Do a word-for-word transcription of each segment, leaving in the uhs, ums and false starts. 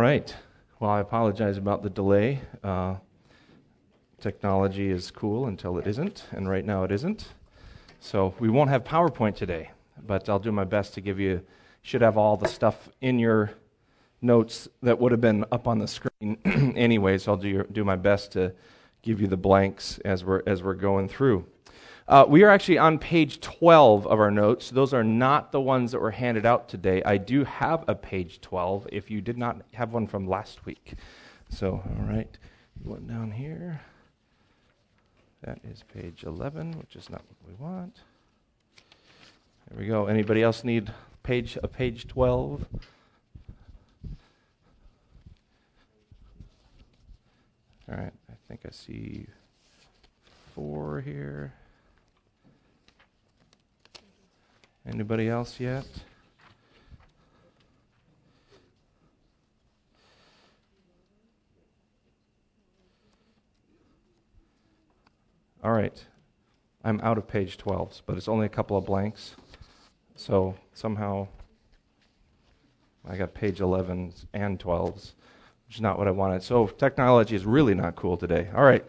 right. Well, I apologize about the delay. Uh, technology is cool until it isn't, and right now it isn't. So we won't have PowerPoint today, but I'll do my best to give you, should have all the stuff in your notes that would have been up on the screen anyway, so I'll do, your, do my best to give you the blanks as we're, as we're going through. Uh, we are actually on page twelve of our notes. Those are not the ones that were handed out today. I do have a page twelve if you did not have one from last week. So, all right, one down here. That is page eleven, which is not what we want. There we go. Anybody else need page a page twelve? All right, I think I see four here. Anybody else yet? All right. I'm out of page twelve, but it's only a couple of blanks. So somehow I got page elevens and twelves, which is not what I wanted. So technology is really not cool today. All right.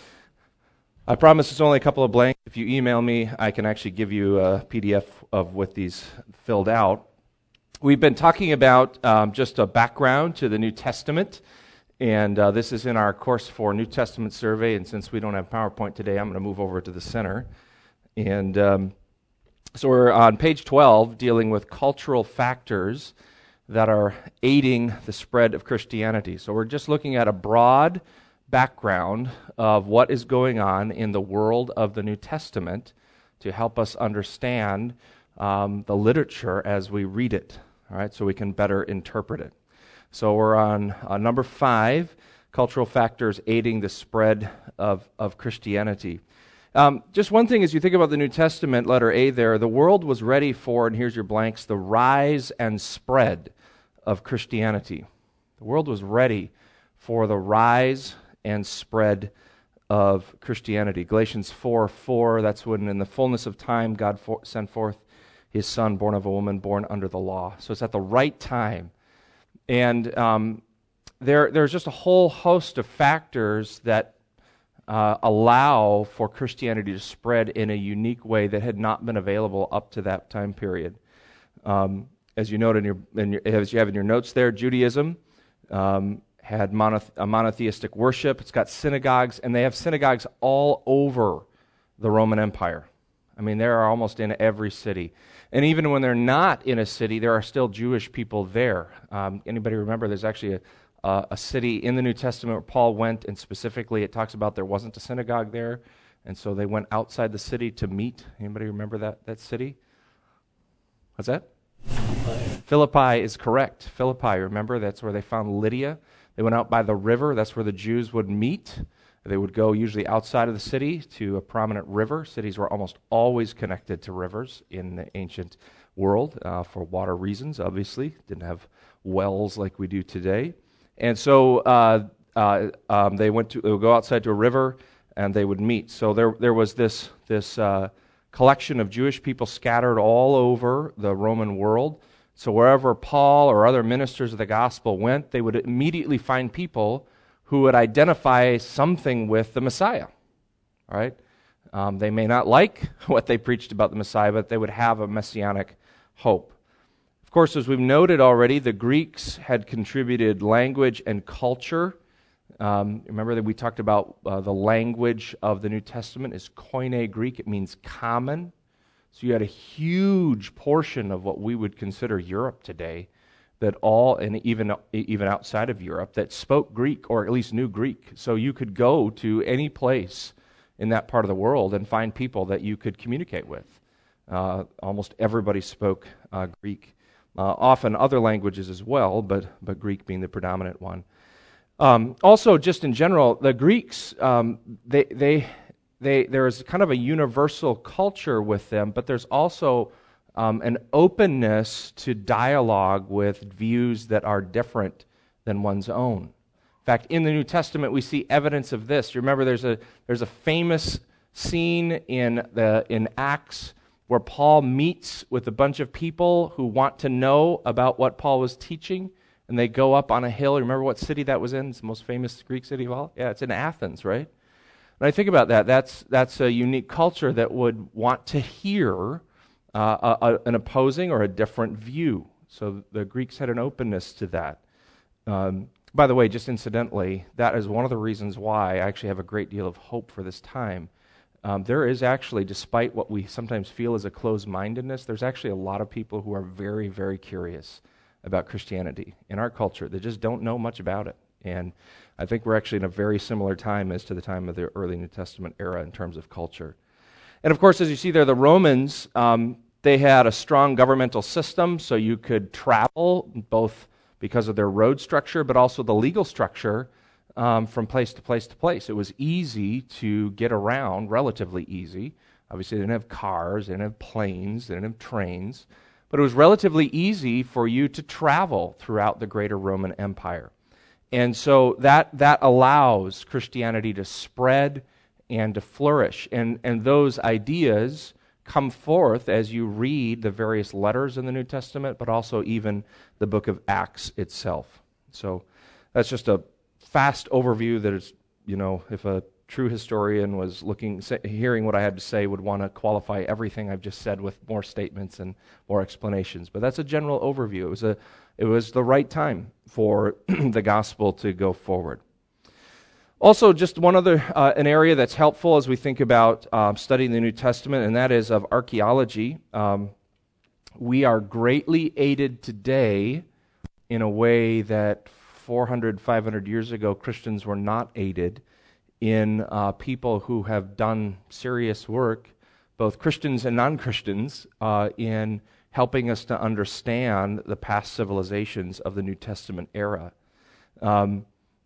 I promise it's only a couple of blanks. If you email me, I can actually give you a P D F of with these filled out. We've been talking about um, just a background to the New Testament, and uh, this is in our course for New Testament survey, and since we don't have PowerPoint today, I'm going to move over to the center. And um, so we're on page twelve, dealing with cultural factors that are aiding the spread of Christianity. So we're just looking at a broad background of what is going on in the world of the New Testament to help us understand um, the literature as we read it, all right, so we can better interpret it. So we're on uh, number five, cultural factors aiding the spread of, of Christianity. Um, just one thing as you think about the New Testament, letter A there, the world was ready for, and here's your blanks, the rise and spread of Christianity. The world was ready for the rise and spread of Christianity. Galatians four four, that's when in the fullness of time God for, sent forth his Son, born of a woman, born under the law. So it's at the right time. And um, there, there's just a whole host of factors that uh, allow for Christianity to spread in a unique way that had not been available up to that time period. Um, as you note in your, in your, as you have in your notes there, Judaism um, had monoth- a monotheistic worship. It's got synagogues, and they have synagogues all over the Roman Empire. I mean, they are almost in every city. And even when they're not in a city, there are still Jewish people there. Um, anybody remember there's actually a, uh, a city in the New Testament where Paul went, and specifically it talks about there wasn't a synagogue there, and so they went outside the city to meet. Anybody remember that, that city? What's that? Philippi. Philippi is correct. Philippi, remember, that's where they found Lydia. They went out by the river. That's where the Jews would meet. They would go usually outside of the city to a prominent river. Cities were almost always connected to rivers in the ancient world uh, for water reasons, obviously. Didn't have wells like we do today. And so uh, uh, um, they went to they would go outside to a river and they would meet. So there there was this, this uh, collection of Jewish people scattered all over the Roman world. So wherever Paul or other ministers of the gospel went, they would immediately find people who would identify something with the Messiah. All right? Um, they may not like what they preached about the Messiah, but they would have a messianic hope. Of course, as we've noted already, the Greeks had contributed language and culture. Um, remember that we talked about uh, the language of the New Testament is Koine Greek. It means common. So you had a huge portion of what we would consider Europe today that all, and even even outside of Europe, that spoke Greek or at least knew Greek. So you could go to any place in that part of the world and find people that you could communicate with. Uh, almost everybody spoke uh, Greek. Uh, often other languages as well, but, but Greek being the predominant one. Um, also, just in general, the Greeks, um, they they... They, there's kind of a universal culture with them, but there's also um, an openness to dialogue with views that are different than one's own. In fact, in the New Testament, we see evidence of this. You remember there's a there's a famous scene in the in Acts where Paul meets with a bunch of people who want to know about what Paul was teaching, and they go up on a hill. Remember what city that was in? It's the most famous Greek city of all? Yeah, it's in Athens, right? And I think about that. That's that's a unique culture that would want to hear uh, a, a, an opposing or a different view. So the Greeks had an openness to that. Um, by the way, just incidentally, that is one of the reasons why I actually have a great deal of hope for this time. Um, there is actually, despite what we sometimes feel as a closed-mindedness, there's actually a lot of people who are very, very curious about Christianity in our culture. They just don't know much about it. And I think we're actually in a very similar time as to the time of the early New Testament era in terms of culture. And of course, as you see there, the Romans, um, they had a strong governmental system, so you could travel both because of their road structure, but also the legal structure um, from place to place to place. It was easy to get around, relatively easy. Obviously, they didn't have cars, they didn't have planes, they didn't have trains, but it was relatively easy for you to travel throughout the greater Roman Empire. And so that that allows Christianity to spread and to flourish. And, and those ideas come forth as you read the various letters in the New Testament, but also even the book of Acts itself. So that's just a fast overview that is, you know, if a true historian was looking, hearing what I had to say, would want to qualify everything I've just said with more statements and more explanations. But that's a general overview. It was a, it was the right time for the gospel to go forward. Also, just one other, uh, an area that's helpful as we think about uh, studying the New Testament, and that is of archaeology. Um, we are greatly aided today in a way that four hundred, five hundred years ago Christians were not aided in uh, people who have done serious work, both Christians and non-Christians, uh, in helping us to understand the past civilizations of the New Testament era. Um,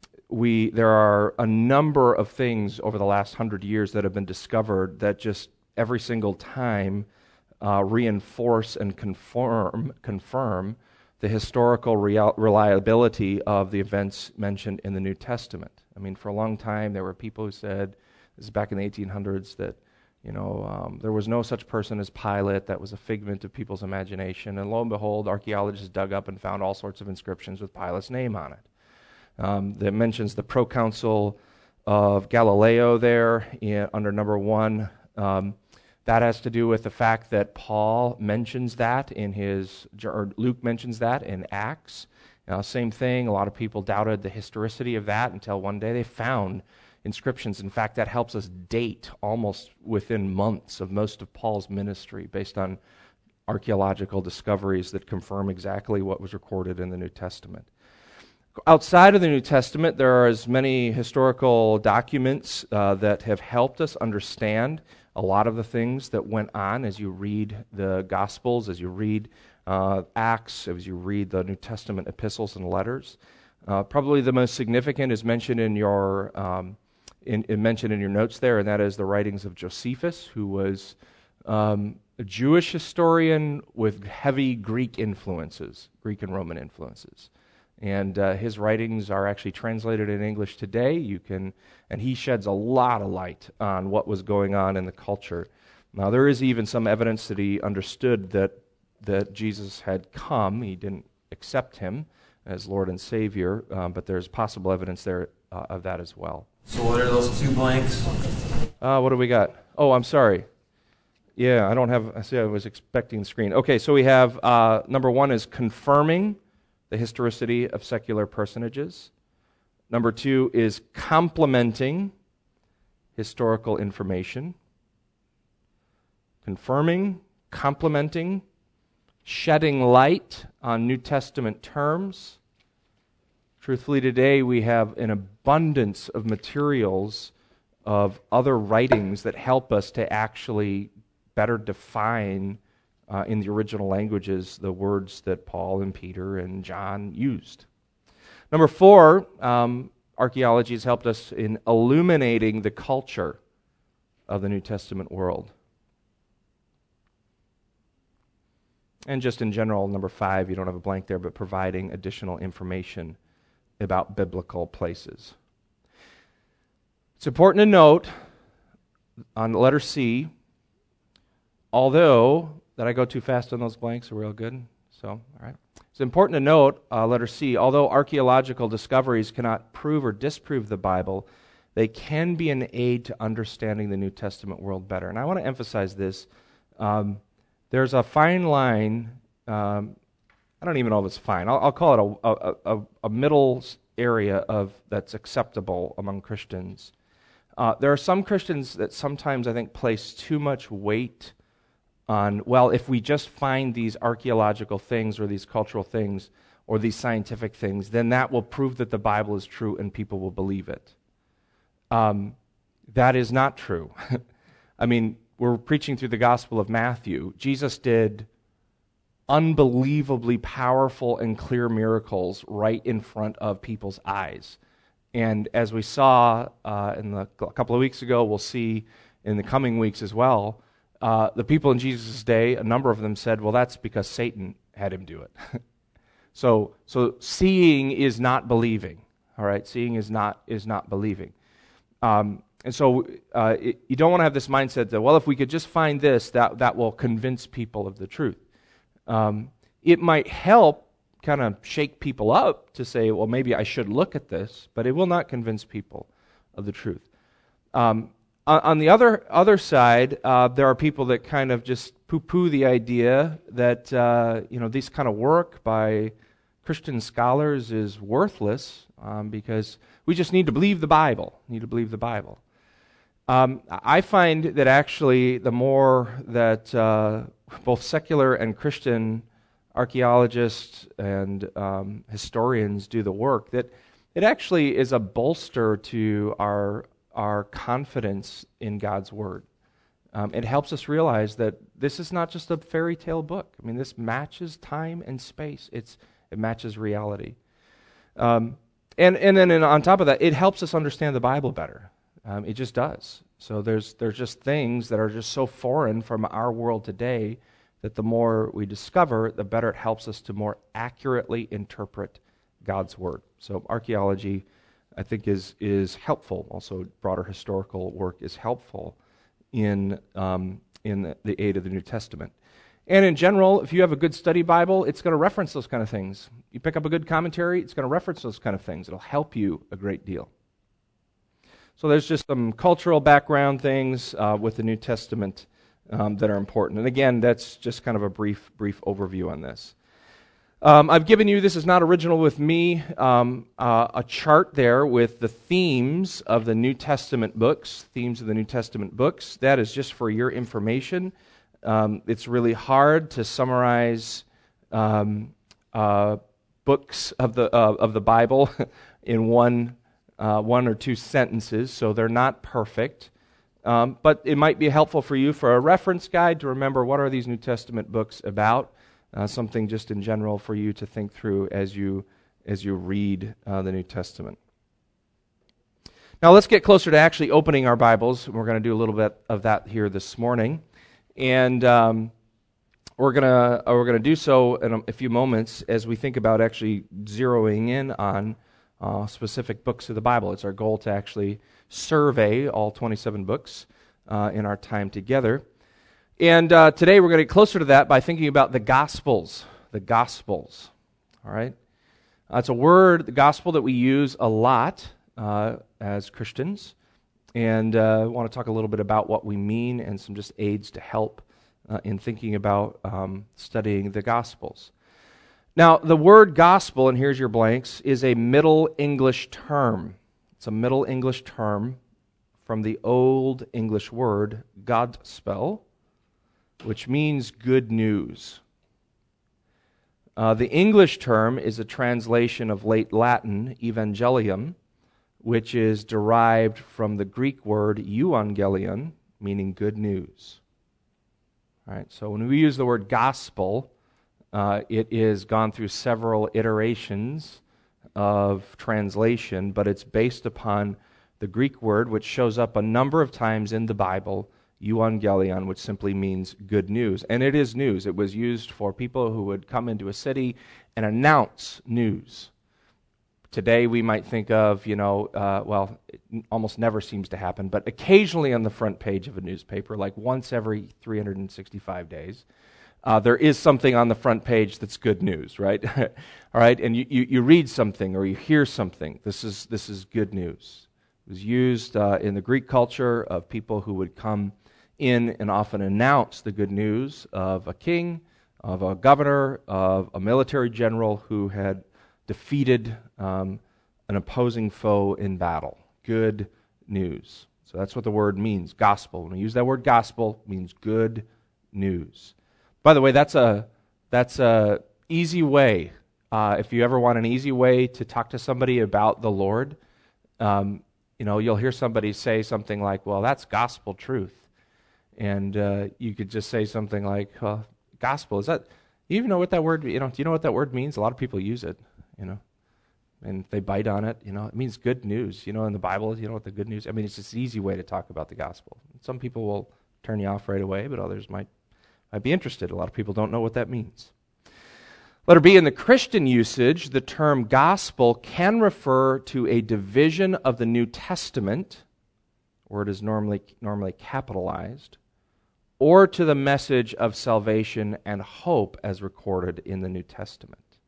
We there are a number of things over the last hundred years that have been discovered that just every single time uh, reinforce and confirm confirm the historical real, reliability of the events mentioned in the New Testament. I mean, for a long time there were people who said, this is back in the eighteen hundreds, that you know um, there was no such person as Pilate. That was a figment of people's imagination. And lo and behold, archaeologists dug up and found all sorts of inscriptions with Pilate's name on it. Um, that mentions the proconsul of Galileo there in, under number one. Um, that has to do with the fact that Paul mentions that in his, or Luke mentions that in Acts. Uh, same thing, a lot of people doubted the historicity of that until one day they found inscriptions. In fact, that helps us date almost within months of most of Paul's ministry based on archaeological discoveries that confirm exactly what was recorded in the New Testament. Outside of the New Testament, there are as many historical documents uh, that have helped us understand a lot of the things that went on as you read the Gospels, as you read uh, Acts, as you read the New Testament epistles and letters. Uh, probably the most significant is mentioned in your um, in, in mentioned in your notes there, and that is the writings of Josephus, who was um, a Jewish historian with heavy Greek influences, Greek and Roman influences. And uh, his writings are actually translated in English today. You can, and he sheds a lot of light on what was going on in the culture. Now, there is even some evidence that he understood that that Jesus had come. He didn't accept him as Lord and Savior, um, but there's possible evidence there uh, of that as well. So what are those two blanks? Uh, what do we got? Oh, I'm sorry. Yeah, I don't have. I see. I was expecting the screen. Okay, so we have uh, number one is confirming the historicity of secular personages. Number two is complementing historical information. Confirming, complementing, shedding light on New Testament terms. Truthfully, today we have an abundance of materials of other writings that help us to actually better define Uh, in the original languages, the words that Paul and Peter and John used. Number four, um, archaeology has helped us in illuminating the culture of the New Testament world. And just in general, number five, you don't have a blank there, but providing additional information about biblical places. It's important to note on the letter C, although, did I go too fast on those blanks? Are we all good? So, all right. It's important to note, uh, letter C, although archaeological discoveries cannot prove or disprove the Bible, they can be an aid to understanding the New Testament world better. And I want to emphasize this. Um, there's a fine line. Um, I don't even know if it's fine. I'll, I'll call it a, a, a, a middle area of that's acceptable among Christians. Uh, there are some Christians that sometimes, I think, place too much weight on, well, if we just find these archaeological things or these cultural things or these scientific things, then that will prove that the Bible is true and people will believe it. Um, that is not true. I mean, we're preaching through the Gospel of Matthew. Jesus did unbelievably powerful and clear miracles right in front of people's eyes. And as we saw uh, in the, a couple of weeks ago, we'll see in the coming weeks as well, uh, the people in Jesus' day, a number of them said, well, that's because Satan had him do it. so, so seeing is not believing. All right, seeing is not is not believing. Um, and so uh, it, you don't want to have this mindset that, well, if we could just find this, that, that will convince people of the truth. Um, it might help kind of shake people up to say, well, maybe I should look at this, but it will not convince people of the truth. Um, on, on the other other side, uh, there are people that kind of just poo-poo the idea that uh, you know this kind of work by Christian scholars is worthless um, because we just need to believe the Bible. Need to believe the Bible. Um, I find that actually the more that uh, both secular and Christian archaeologists and um, historians do the work, that it actually is a bolster to our our confidence in God's Word. Um, it helps us realize that this is not just a fairy tale book. I mean, this matches time and space. It's it matches reality. Um, and and then and on top of that, it helps us understand the Bible better. Um, it just does. So there's there's just things that are just so foreign from our world today that the more we discover, the better it helps us to more accurately interpret God's Word. So archaeology, I think, is is helpful. Also, broader historical work is helpful in um, in the, the aid of the New Testament. And in general, if you have a good study Bible, it's going to reference those kind of things. You pick up a good commentary, it's going to reference those kind of things. It'll help you a great deal. So there's just some cultural background things uh, with the New Testament um, that are important. And again, that's just kind of a brief brief overview on this. Um, I've given you, this is not original with me, um, uh, a chart there with the themes of the New Testament books, themes of the New Testament books. That is just for your information. Um, it's really hard to summarize um, uh, books of the uh, of the Bible in one uh, one or two sentences, so they're not perfect. Um, but it might be helpful for you for a reference guide to remember what are these New Testament books about. Uh, something just in general for you to think through as you as you read uh, the New Testament. Now let's get closer to actually opening our Bibles. We're going to do a little bit of that here this morning, and um, we're gonna uh, we're gonna do so in a, a few moments as we think about actually zeroing in on uh, specific books of the Bible. It's our goal to actually survey all twenty-seven books uh, in our time together. And uh, today we're going to get closer to that by thinking about the Gospels. The Gospels, all right? Uh, it's a word, the Gospel, that we use a lot uh, as Christians. And uh, I want to talk a little bit about what we mean and some just aids to help uh, in thinking about um, studying the Gospels. Now, the word gospel, and here's your blanks, is a Middle English term. It's a Middle English term from the Old English word Godspell, which means good news. Uh, the English term is a translation of late Latin, evangelium, which is derived from the Greek word euangelion, meaning good news. All right, so when we use the word gospel, uh, it is gone through several iterations of translation, but it's based upon the Greek word, which shows up a number of times in the Bible, euangelion, which simply means good news. And it is news. It was used for people who would come into a city and announce news. Today we might think of, you know, uh, well, it almost never seems to happen, but occasionally on the front page of a newspaper, like once every three hundred sixty-five days, uh, there is something on the front page that's good news, right? All right, and you, you, you read something or you hear something. This is this is good news. It was used uh, in the Greek culture of people who would come in and often announce the good news of a king, of a governor, of a military general who had defeated um, an opposing foe in battle. Good news. So that's what the word means, gospel. When we use that word gospel, it means good news. By the way, that's a that's a easy way. Uh, if you ever want an easy way to talk to somebody about the Lord, um, you know, you'll hear somebody say something like, "Well, that's gospel truth," and uh, you could just say something like, "Well, gospel is that? You even know what that word? You know, do you know what that word means? A lot of people use it, you know, and they bite on it. You know, it means good news. You know, in the Bible, you know what the good news. I mean, it's just an easy way to talk about the gospel. Some people will turn you off right away, but others might might be interested. A lot of people don't know what that means. Letter B, in the Christian usage, the term gospel can refer to a division of the New Testament, where it is normally normally capitalized, or to the message of salvation and hope as recorded in the New Testament.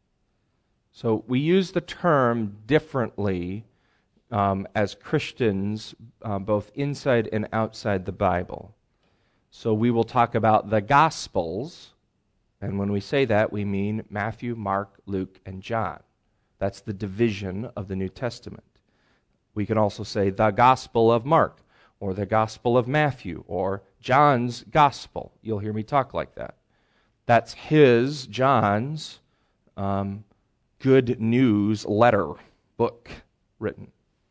So we use the term differently um, as Christians, uh, both inside and outside the Bible. So we will talk about the Gospels, and when we say that, we mean Matthew, Mark, Luke, and John. That's the division of the New Testament. We can also say the Gospel of Mark, or the Gospel of Matthew, or John's Gospel. You'll hear me talk like that. That's his, John's, um, good news letter, book written.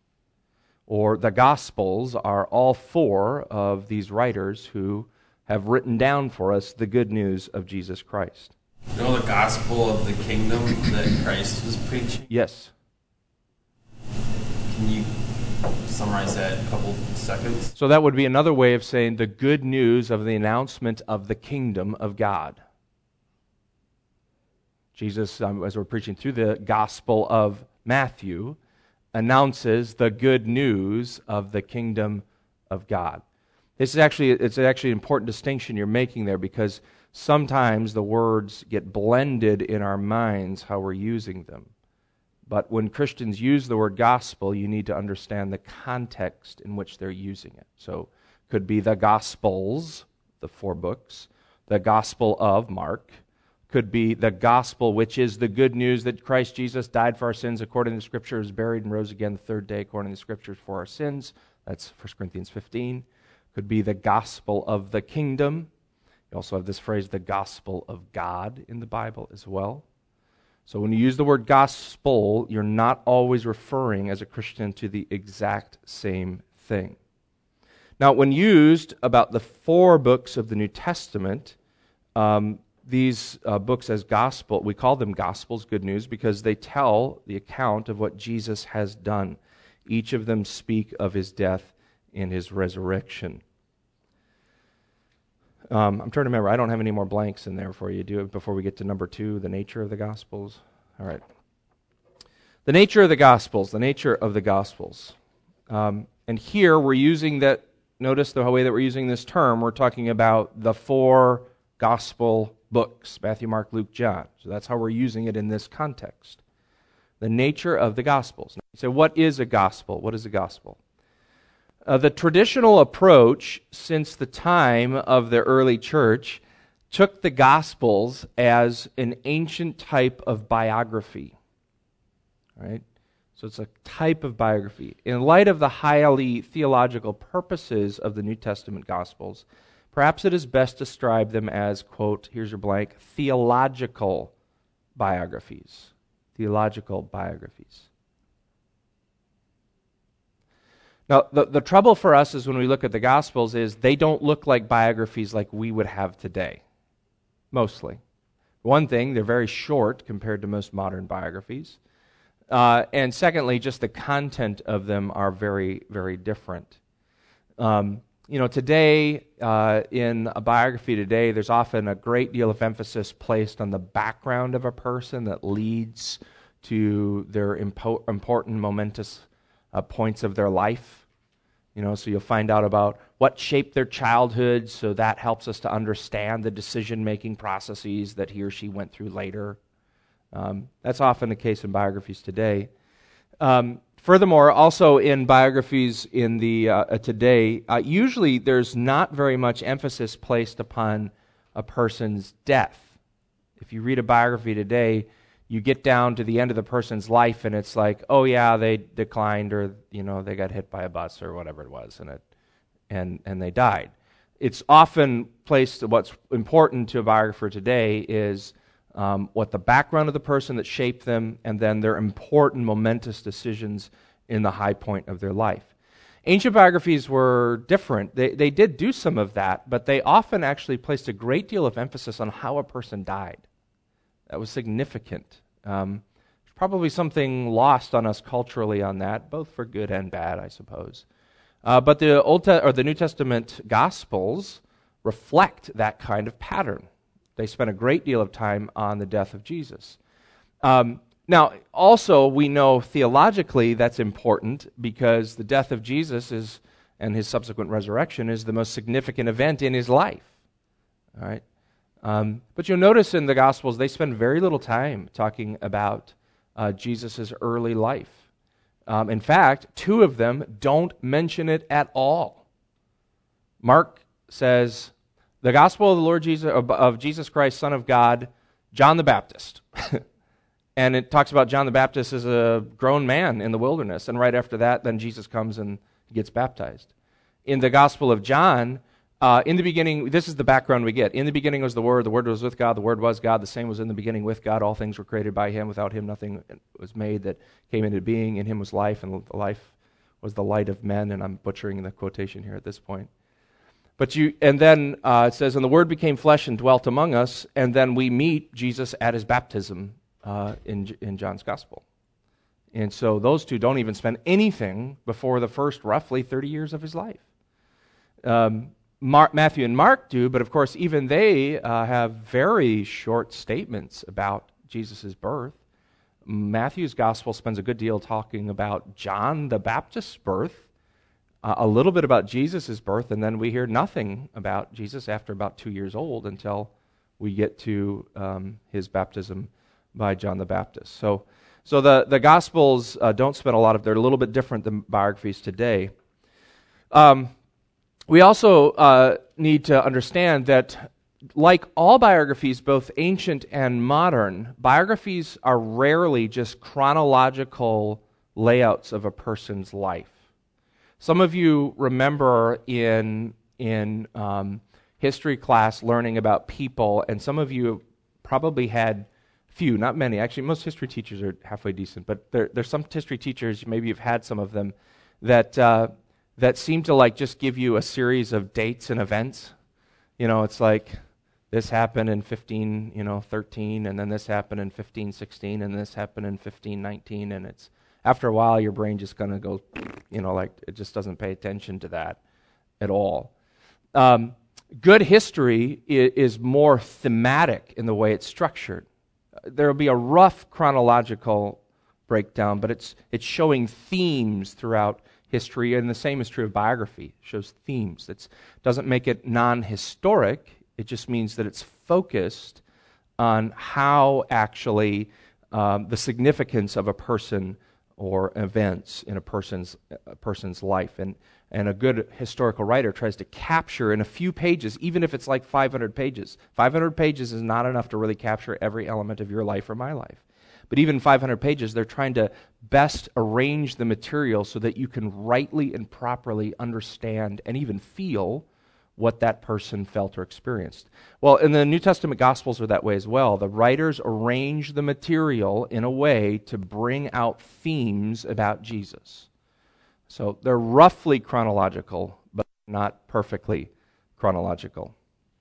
Or the Gospels are all four of these writers who have written down for us the good news of Jesus Christ. You know the gospel of the kingdom that Christ was preaching? Yes. Can you summarize that in a couple seconds? So that would be another way of saying the good news of the announcement of the kingdom of God. Jesus, um, as we're preaching through the Gospel of Matthew, announces the good news of the kingdom of God. This is actually it's actually an important distinction you're making there, because sometimes the words get blended in our minds how we're using them. But when Christians use the word gospel, you need to understand the context in which they're using it. So it could be the Gospels, the four books, the Gospel of Mark, could be the gospel, which is the good news that Christ Jesus died for our sins according to the Scriptures, was buried and rose again the third day according to the Scriptures for our sins. That's First Corinthians fifteen. Could be the gospel of the kingdom. You also have this phrase, the gospel of God, in the Bible as well. So when you use the word gospel, you're not always referring as a Christian to the exact same thing. Now, when used about the four books of the New Testament, um, these uh, books as gospel, we call them gospels, good news, because they tell the account of what Jesus has done. Each of them speak of his death and his resurrection. Um, I'm trying to remember, I don't have any more blanks in there for you, do it before we get to number two, the nature of the Gospels. All right. The nature of the Gospels, the nature of the Gospels. Um, and here we're using that, notice the way that we're using this term, we're talking about the four Gospel books, Matthew, Mark, Luke, John. So that's how we're using it in this context. The nature of the Gospels. Now, you say, what is a gospel? What is a gospel? Uh, the traditional approach since the time of the early church took the Gospels as an ancient type of biography. Right? So it's a type of biography. In light of the highly theological purposes of the New Testament Gospels, perhaps it is best to describe them as, quote, here's your blank, theological biographies. Theological biographies. Now, the, the trouble for us is when we look at the Gospels is they don't look like biographies like we would have today, mostly. One thing, they're very short compared to most modern biographies. Uh, and secondly, just the content of them are very, very different. Um, you know, today, uh, in a biography today, there's often a great deal of emphasis placed on the background of a person that leads to their impo- important, momentous uh, points of their life. You know, so you'll find out about what shaped their childhood, so that helps us to understand the decision-making processes that he or she went through later. Um, that's often the case in biographies today. Um, furthermore, also in biographies in the uh, uh, today, uh, usually there's not very much emphasis placed upon a person's death. If you read a biography today, you get down to the end of the person's life, and it's like, oh yeah, they declined, or you know, they got hit by a bus or whatever it was, and it and and they died. It's often placed. What's important to a biographer today is Um, what the background of the person that shaped them, and then their important, momentous decisions in the high point of their life. Ancient biographies were different. They, they did do some of that, but they often actually placed a great deal of emphasis on how a person died. That was significant. Um, probably something lost on us culturally on that, both for good and bad, I suppose. Uh, but the Old Te- or the New Testament Gospels reflect that kind of pattern. They spent a great deal of time on the death of Jesus. Um, now, also, we know theologically that's important because the death of Jesus is, and his subsequent resurrection is the most significant event in his life. All right? Um, but you'll notice in the Gospels they spend very little time talking about uh, Jesus' early life. Um, in fact, two of them don't mention it at all. Mark says, the gospel of the Lord Jesus, of Jesus Christ, Son of God, John the Baptist. And it talks about John the Baptist as a grown man in the wilderness. And right after that, then Jesus comes and gets baptized. In the Gospel of John, uh, in the beginning, this is the background we get. In the beginning was the Word, the Word was with God, the Word was God, the same was in the beginning with God. All things were created by him. Without him, nothing was made that came into being. In him was life, and the life was the light of men. And I'm butchering the quotation here at this point. But you, and then uh, it says, and the Word became flesh and dwelt among us, and then we meet Jesus at his baptism uh, in in John's Gospel. And so those two don't even spend anything before the first roughly thirty years of his life. Um, Mark, Matthew and Mark do, but of course even they uh, have very short statements about Jesus' birth. Matthew's Gospel spends a good deal talking about John the Baptist's birth, Uh, a little bit about Jesus' birth, and then we hear nothing about Jesus after about two years old until we get to um, his baptism by John the Baptist. So so the, the Gospels uh, don't spend a lot of, they're a little bit different than biographies today. Um, we also uh, need to understand that like all biographies, both ancient and modern, biographies are rarely just chronological layouts of a person's life. Some of you remember in in um, history class learning about people, and some of you probably had few, not many. Actually, most history teachers are halfway decent, but there, there's some history teachers, maybe you've had some of them, that uh, that seem to like just give you a series of dates and events. You know, it's like this happened in fifteen, you know, thirteen, and then this happened in fifteen sixteen, and this happened in fifteen nineteen, and it's after a while, your brain just kind of goes, you know, like it just doesn't pay attention to that at all. Um, good history is, is more thematic in the way it's structured. There will be a rough chronological breakdown, but it's it's showing themes throughout history, and the same is true of biography. It shows themes. It doesn't make it non-historic. It just means that it's focused on how actually um, the significance of a person or events in a person's a person's life. And, and a good historical writer tries to capture in a few pages, even if it's like five hundred pages. five hundred pages is not enough to really capture every element of your life or my life. But even five hundred pages, they're trying to best arrange the material so that you can rightly and properly understand and even feel what that person felt or experienced. Well, in the New Testament Gospels are that way as well. The writers arrange the material in a way to bring out themes about Jesus. So they're roughly chronological, but not perfectly chronological.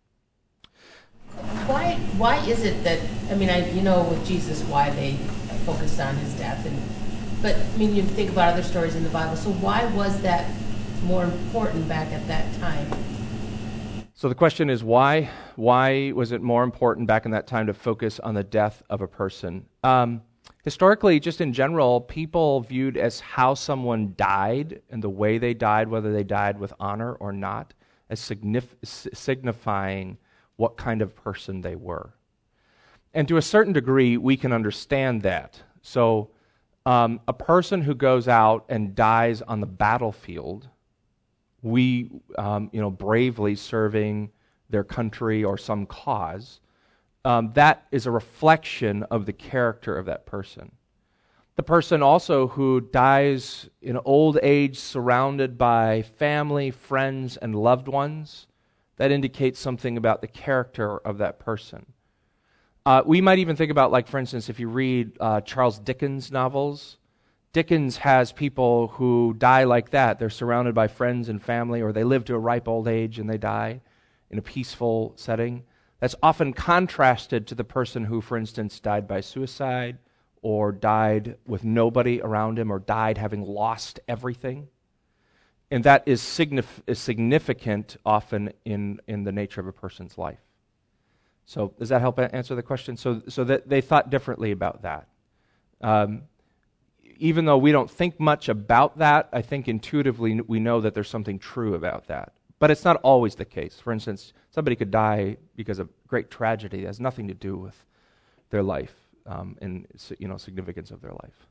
Why why is it that, I mean, I you know with Jesus why they focused on his death, and but I mean you think about other stories in the Bible, so why was that more important back at that time? So the question is why? Why was it more important back in that time to focus on the death of a person? Um, historically, just in general, people viewed as how someone died and the way they died, whether they died with honor or not, as signif- signifying what kind of person they were. And to a certain degree, we can understand that. So um, a person who goes out and dies on the battlefield, we, um, you know, bravely serving their country or some cause, um, that is a reflection of the character of that person. The person also who dies in old age surrounded by family, friends, and loved ones, that indicates something about the character of that person. Uh, we might even think about, like, for instance, if you read uh, Charles Dickens novels, Dickens has people who die like that. They're surrounded by friends and family, or they live to a ripe old age and they die in a peaceful setting. That's often contrasted to the person who, for instance, died by suicide or died with nobody around him or died having lost everything. And that is, signif- is significant often in, in the nature of a person's life. So does that help answer the question? So, so that they thought differently about that. Um, even though we don't think much about that, I think intuitively we know that there's something true about that. But it's not always the case. For instance, somebody could die because of great tragedy that has nothing to do with their life um, and, you know, significance of their life.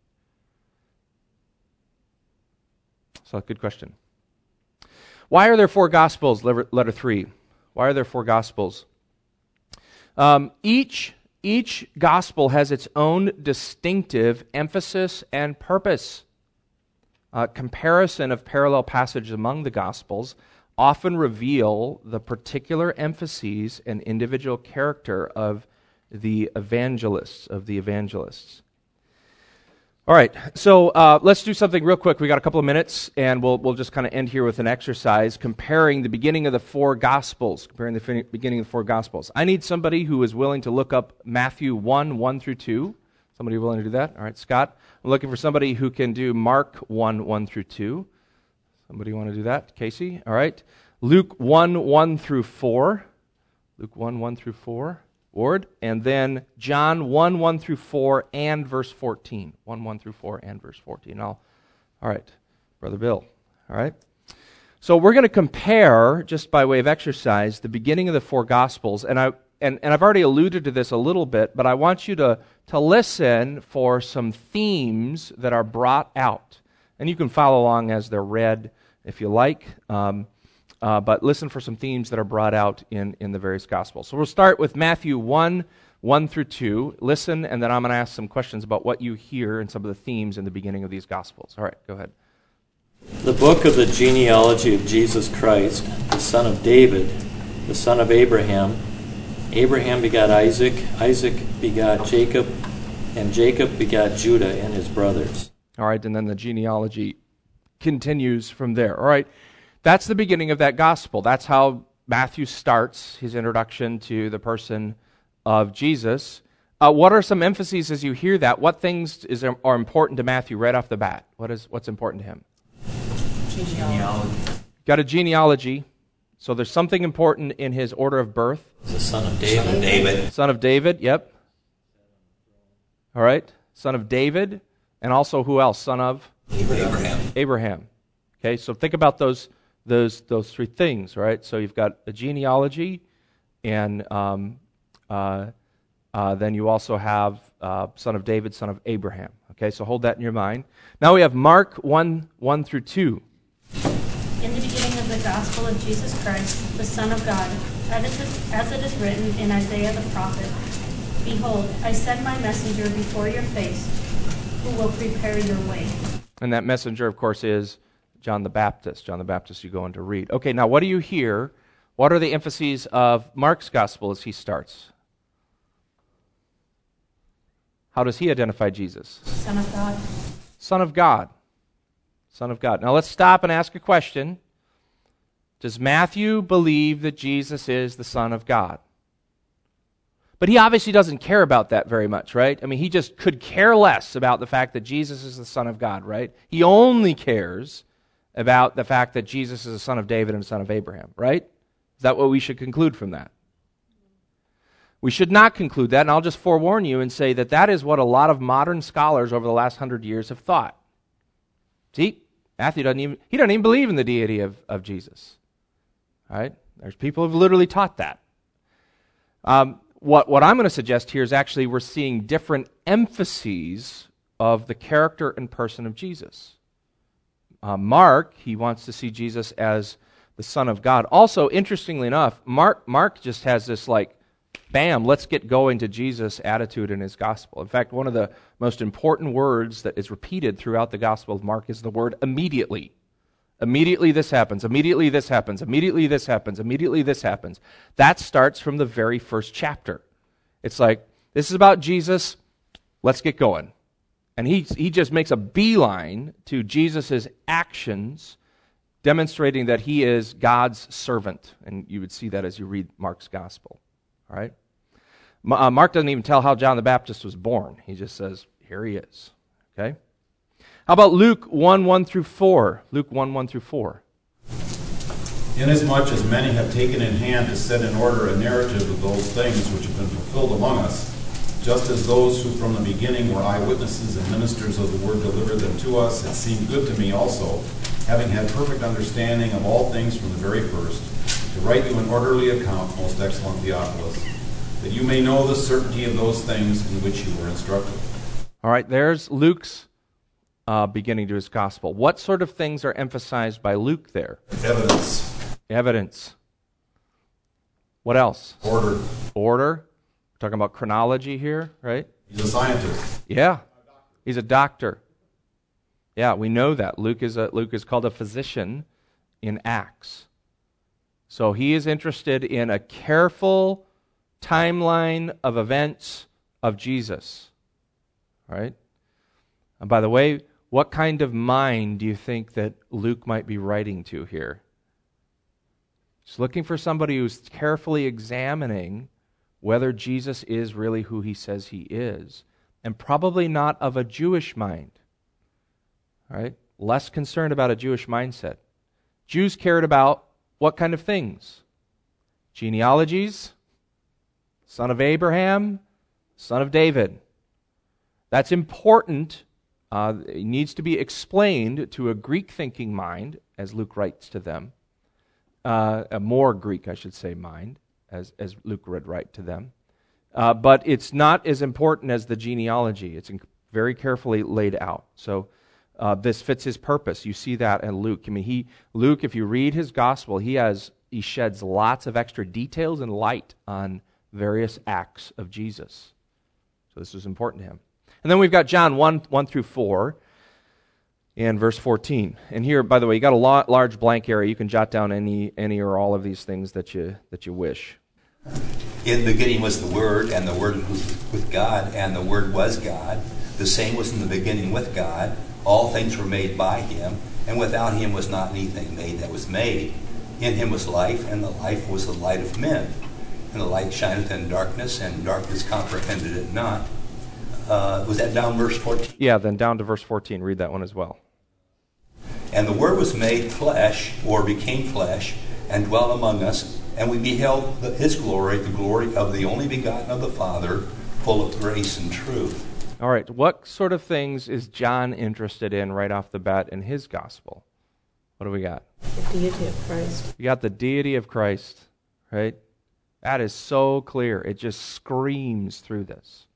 So, good question. Why are there four Gospels? Letter, letter three. Why are there four Gospels? Um, each each Gospel has its own distinctive emphasis and purpose. Uh, comparison of parallel passages among the Gospels often reveal the particular emphases and individual character of the evangelists, of the evangelists. All right, so uh, let's do something real quick. We got a couple of minutes, and we'll we'll just kind of end here with an exercise comparing the beginning of the four Gospels, comparing the fin- beginning of the four Gospels. I need somebody who is willing to look up Matthew one, one through two. Somebody willing to do that? All right, Scott. I'm looking for somebody who can do Mark one, one through two. Somebody want to do that? Casey? All right. Luke one, one through four. Luke one, one through four. Ward. And then John one, one through four and verse fourteen. one, one through four and verse fourteen. I'll, all right. Brother Bill. All right. So we're going to compare, just by way of exercise, the beginning of the four Gospels. And, I, and, and I've already alluded to this a little bit, but I want you to, to listen for some themes that are brought out. And you can follow along as they're read if you like. Um, Uh, but listen for some themes that are brought out in, in the various Gospels. So we'll start with Matthew one, one through two. Listen, and then I'm going to ask some questions about what you hear and some of the themes in the beginning of these Gospels. All right, go ahead. The book of the genealogy of Jesus Christ, the son of David, the son of Abraham. Abraham begot Isaac, Isaac begot Jacob, and Jacob begot Judah and his brothers. All right, and then the genealogy continues from there. All right. That's the beginning of that gospel. That's how Matthew starts his introduction to the person of Jesus. Uh, what are some emphases as you hear that? What things is, are important to Matthew right off the bat? What is what's important to him? Genealogy. Got a genealogy. So there's something important in his order of birth. The son of David. Son of David. Son of David, yep. All right. Son of David. And also who else? Son of? Abraham. Abraham. Okay, so think about those those those three things, right? So you've got a genealogy, and um, uh, uh, then you also have uh, son of David, son of Abraham. Okay, so hold that in your mind. Now we have Mark one, one through two. In the beginning of the gospel of Jesus Christ, the Son of God, as it is, as it is written in Isaiah the prophet, Behold, I send my messenger before your face, who will prepare your way. And that messenger, of course, is John the Baptist. John the Baptist you go on to read. Okay, now what do you hear? What are the emphases of Mark's gospel as he starts? How does he identify Jesus? Son of God. Son of God. Son of God. Now let's stop and ask a question. Does Matthew believe that Jesus is the Son of God? But he obviously doesn't care about that very much, right? I mean, he just could care less about the fact that Jesus is the Son of God, right? He only cares about the fact that Jesus is the son of David and son of Abraham, right? Is that what we should conclude from that? We should not conclude that, and I'll just forewarn you and say that that is what a lot of modern scholars over the last hundred years have thought. See, Matthew doesn't even, he doesn't even believe in the deity of, of Jesus. All right? There's people who have literally taught that. Um, what, what I'm going to suggest here is actually we're seeing different emphases of the character and person of Jesus. Uh, Mark, he wants to see Jesus as the Son of God. Also, interestingly enough, Mark, Mark just has this like, bam, let's get going to Jesus attitude in his gospel. In fact, one of the most important words that is repeated throughout the Gospel of Mark is the word immediately. Immediately this happens, immediately this happens, immediately this happens, immediately this happens. That starts from the very first chapter. It's like, this is about Jesus, let's get going. And he, he just makes a beeline to Jesus' actions, demonstrating that he is God's servant. And you would see that as you read Mark's gospel. All right? Uh, Mark doesn't even tell how John the Baptist was born. He just says, here he is. Okay? How about Luke one, one through four? Luke one, one through four. Inasmuch as many have taken in hand to set in order a narrative of those things which have been fulfilled among us, just as those who from the beginning were eyewitnesses and ministers of the word delivered them to us, it seemed good to me also, having had perfect understanding of all things from the very first, to write you an orderly account, most excellent Theophilus, that you may know the certainty of those things in which you were instructed. All right, there's Luke's uh, beginning to his gospel. What sort of things are emphasized by Luke there? Evidence. Evidence. What else? Order. Order. We're talking about chronology here, right? He's a scientist. Yeah, he's a doctor. Yeah, we know that. Luke is a, Luke is called a physician in Acts. So he is interested in a careful timeline of events of Jesus. All right? And by the way, what kind of mind do you think that Luke might be writing to here? He's looking for somebody who's carefully examining whether Jesus is really who he says he is, and probably not of a Jewish mind. All right? Less concerned about a Jewish mindset. Jews cared about what kind of things? Genealogies, son of Abraham, son of David. That's important. Uh, it needs to be explained to a Greek-thinking mind, as Luke writes to them. Uh, a more Greek, I should say, mind, as, as Luke would write to them. Uh, but it's not as important as the genealogy. It's very carefully laid out. So uh, this fits his purpose. You see that in Luke. I mean, he Luke, if you read his gospel, he has he sheds lots of extra details and light on various acts of Jesus. So this was important to him. And then we've got John one, one through four in verse fourteen. And here, by the way, you got a lo- large blank area. You can jot down any any or all of these things that you that you wish. In the beginning was the Word, and the Word was with God, and the Word was God. The same was in the beginning with God. All things were made by Him, and without Him was not anything made that was made. In Him was life, and the life was the light of men. And the light shineth in darkness, and darkness comprehended it not. Uh, was that down verse fourteen? Yeah, then down to verse fourteen. Read that one as well. And the Word was made flesh, or became flesh, and dwelt among us, and we beheld the, His glory, the glory of the only begotten of the Father, full of grace and truth. All right, what sort of things is John interested in right off the bat in his gospel? What do we got? The deity of Christ. We got the deity of Christ, right? That is so clear. It just screams through this.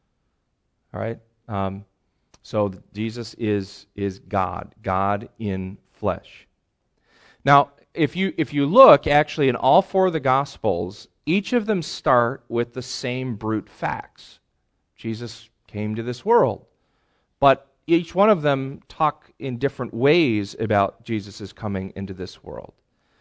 All right? Um, so Jesus is is God, God in flesh. Now, if you if you look, actually, in all four of the Gospels, each of them start with the same brute facts. Jesus came to this world. But each one of them talk in different ways about Jesus' coming into this world.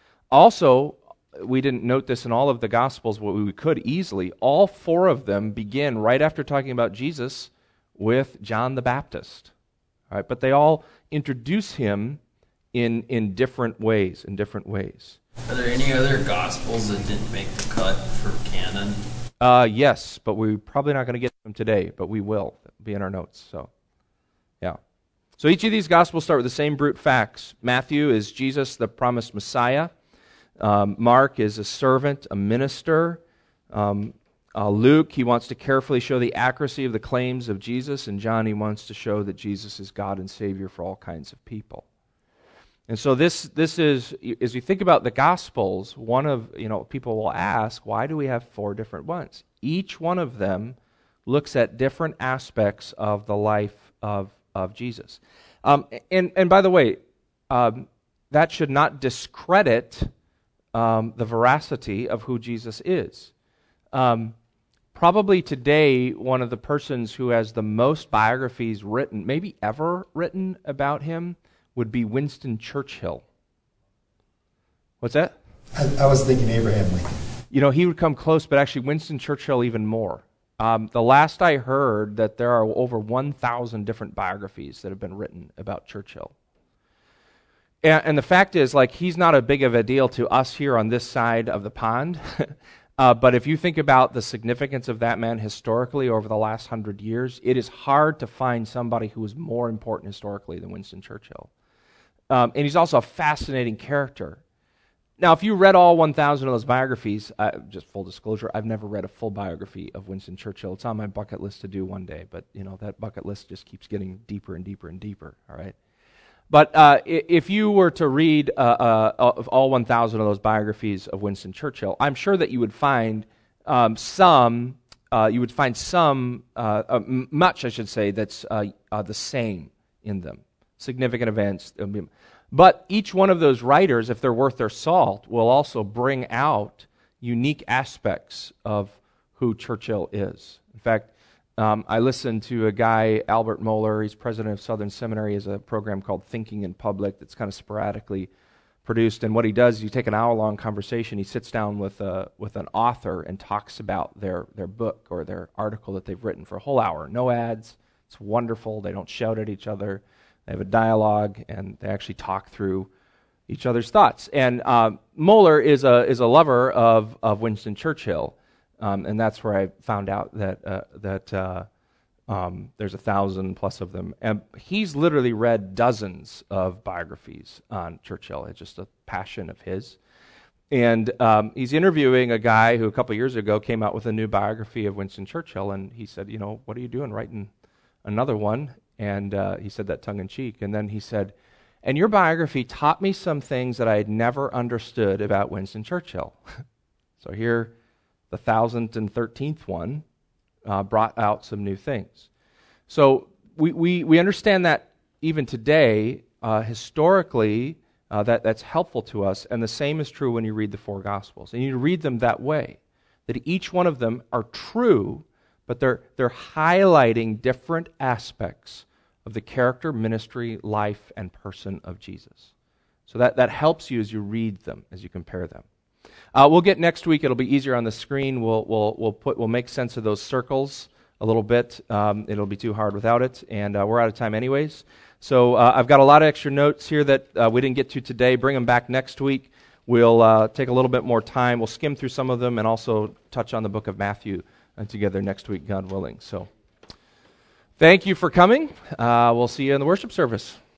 Also, we didn't note this in all of the Gospels, but we could easily. All four of them begin right after talking about Jesus with John the Baptist. All right, but they all introduce him in in different ways, in different ways. Are there any other Gospels that didn't make the cut for canon? Uh, yes, but we're probably not going to get to them today, but we will. It'll be in our notes. So, yeah. So each of these Gospels start with the same brute facts. Matthew is Jesus, the promised Messiah. Um, Mark is a servant, a minister. Um, Uh, Luke, he wants to carefully show the accuracy of the claims of Jesus, and John, he wants to show that Jesus is God and Savior for all kinds of people. And so this this is, as you think about the Gospels, one of, you know, people will ask, why do we have four different ones? Each one of them looks at different aspects of the life of, of Jesus. Um, and, and by the way, um, that should not discredit um, the veracity of who Jesus is. Um, probably today, one of the persons who has the most biographies written, maybe ever written about him, would be Winston Churchill. What's that? I, I was thinking Abraham Lincoln. You know, he would come close, but actually Winston Churchill even more. Um, the last I heard that there are over one thousand different biographies that have been written about Churchill. And, and the fact is, like, he's not a big of a deal to us here on this side of the pond. uh, but if you think about the significance of that man historically over the last hundred years, it is hard to find somebody who is more important historically than Winston Churchill. Um, and he's also a fascinating character. Now, if you read all one thousand of those biographies, uh, just full disclosure, I've never read a full biography of Winston Churchill. It's on my bucket list to do one day, but you know that bucket list just keeps getting deeper and deeper and deeper, all right? But uh, if you were to read uh, uh, of all one thousand of those biographies of Winston Churchill, I'm sure that you would find um, some, uh, you would find some, uh, uh, much I should say, that's uh, uh, the same in them. Significant events. But each one of those writers, if they're worth their salt, will also bring out unique aspects of who Churchill is. In fact, um, I listened to a guy, Albert Mohler, he's president of Southern Seminary, has a program called Thinking in Public that's kind of sporadically produced. And what he does is you take an hour-long conversation, he sits down with a, with an author and talks about their, their book or their article that they've written for a whole hour. No ads. It's wonderful. They don't shout at each other. They have a dialogue, and they actually talk through each other's thoughts. And uh, Mohler is a is a lover of, of Winston Churchill, um, and that's where I found out that uh, that uh, um, there's a thousand plus of them. And he's literally read dozens of biographies on Churchill. It's just a passion of his. And um, he's interviewing a guy who a couple years ago came out with a new biography of Winston Churchill, and he said, you know, what are you doing writing another one? And uh, he said that tongue-in-cheek. And then he said, and your biography taught me some things that I had never understood about Winston Churchill. So here, the one thousand thirteenth one uh, brought out some new things. So we, we, we understand that even today, uh, historically, uh, that, that's helpful to us. And the same is true when you read the four Gospels. And you read them that way, that each one of them are true, but they're they're highlighting different aspects of the character, ministry, life, and person of Jesus. So that, that helps you as you read them, as you compare them. Uh, we'll get next week. It'll be easier on the screen. We'll we'll we'll put we'll make sense of those circles a little bit. Um, it'll be too hard without it, and uh, we're out of time anyways. So uh, I've got a lot of extra notes here that uh, we didn't get to today. Bring them back next week. We'll uh, take a little bit more time. We'll skim through some of them and also touch on the book of Matthew uh, together next week, God willing. So. Thank you for coming. Uh, we'll see you in the worship service.